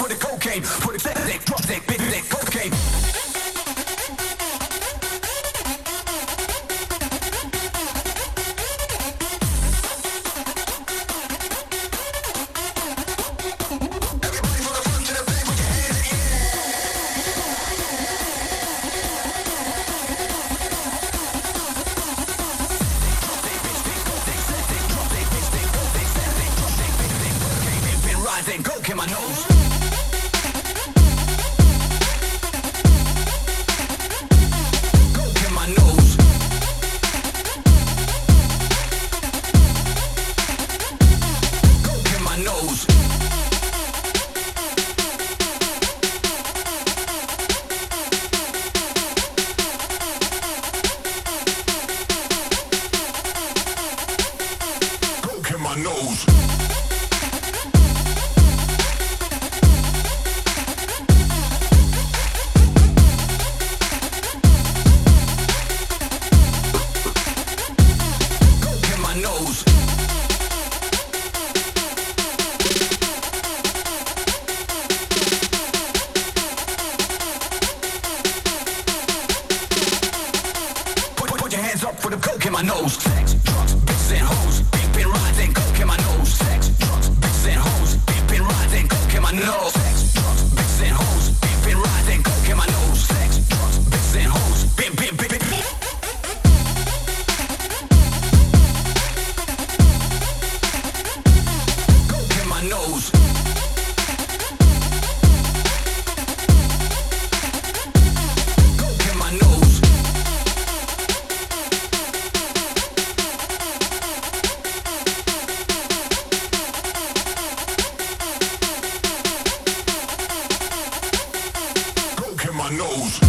for the cocaine, for the thick, drop thick, big thick cocaine. Rising coke in my nose. Coke in my nose. Coke in my nose. Coke in my nose. Nose. Put your hands up for the coke in my nose. Sex, drugs, bitches and hoes. Big rides and coke in my nose. Sex, drugs, bitches and hoes. Big rides and coke in my nose. Sex, drugs, bitches and hoes. Big rides and coke in my nose. Sex, drugs, bitches and hoes. Big. Nose. Coke in my nose. Coke in my nose.